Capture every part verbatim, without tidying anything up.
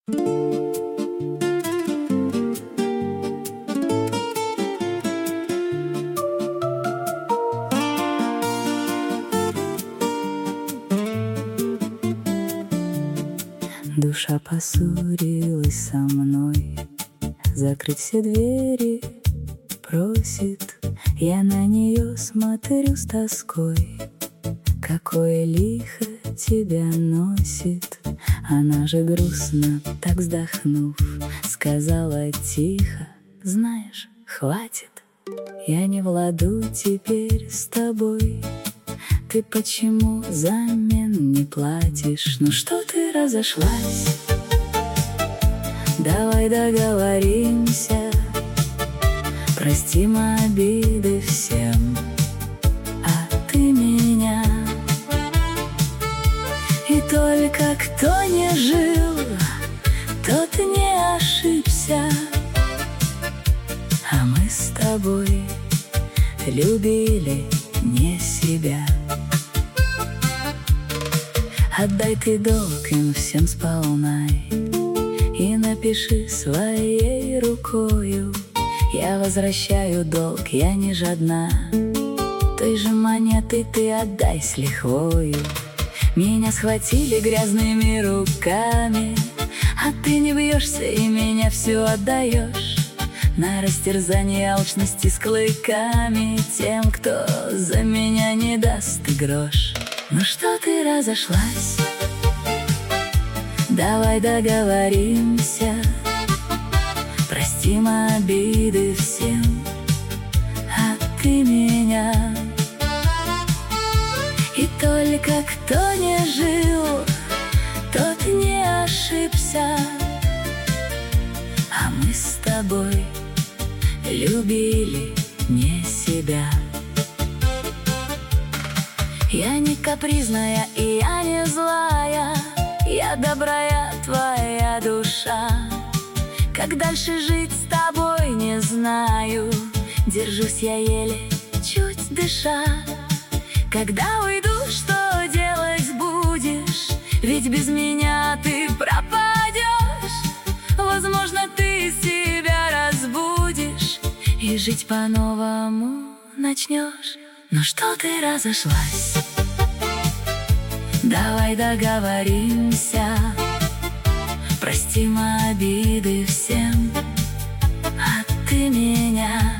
Душа поссорилась со мной, закрыть все двери просит. Я на нее смотрю с тоской. Какое лихо тебя носит. Она же грустно, так вздохнув, сказала тихо: знаешь, хватит, я не владу теперь с тобой. Ты почему взамен не платишь? Ну что ты разошлась? Давай договоримся, простим обиды всем, а ты меня. И только кто не жил, тот не ошибся, а мы с тобой любили не себя. Отдай ты долг им всем сполна и напиши своей рукою: я возвращаю долг, я не жадна. Той же монеты ты отдай с лихвою. Меня схватили грязными руками, а ты не бьешься и меня все отдаешь на растерзание алчности с клыками тем, кто за меня не даст и грош. Ну что ты разошлась? Давай договоримся, простим обиды всем, а ты меня. И только кто не жил, тот не ошибся, а мы с тобой любили не себя. Я не капризная и я не злая, я добрая твоя душа. Как дальше жить с тобой не знаю, держусь я еле, чуть дыша. Когда уйду, что делать будешь? Ведь без меня ты пропадешь. Возможно, ты себя разбудишь и жить по-новому начнешь. Но что ты разошлась? Давай договоримся, простим обиды всем, а ты меня.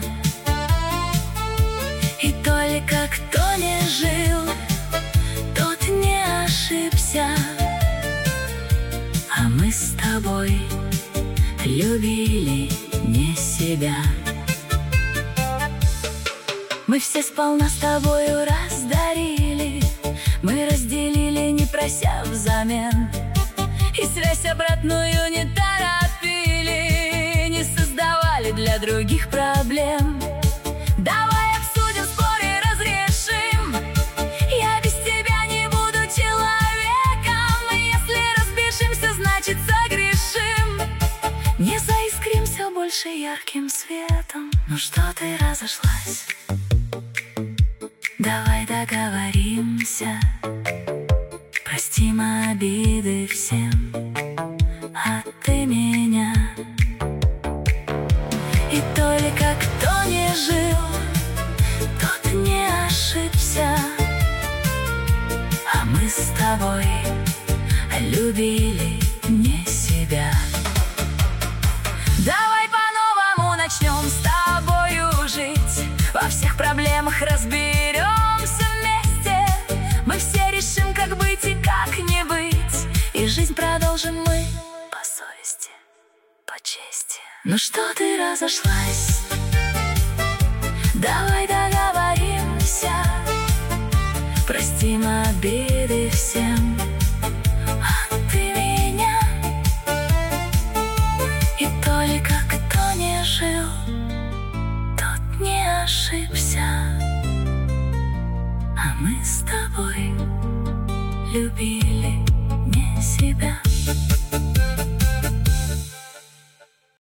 И только кто не жил, тот не ошибся, а мы с тобой любили не себя. Мы все сполна с тобою раздарили, мы разделили, не прося взамен, и связь обратную не торопили, не создавали для других проблем. Давай обсудим, спор и разрешим. Я без тебя не буду человеком. Если разбежимся, значит согрешим. Не заискримся больше ярким светом. Ну что ты разошлась? Давай договоримся, простим обиды всем, а ты меня. И только кто не жил, тот не ошибся, а мы с тобой любили не себя. Давай по-новому начнем с тобою жить, во всех проблемах разберемся вместе. Мы все решим, как быть и как не быть, и жизнь продолжим мы по совести, по чести. Ну что ты разошлась? Давай договоримся, простим обиды всем, а ты меня. И только кто не жил, тот не ошибся, а мы с тобой любили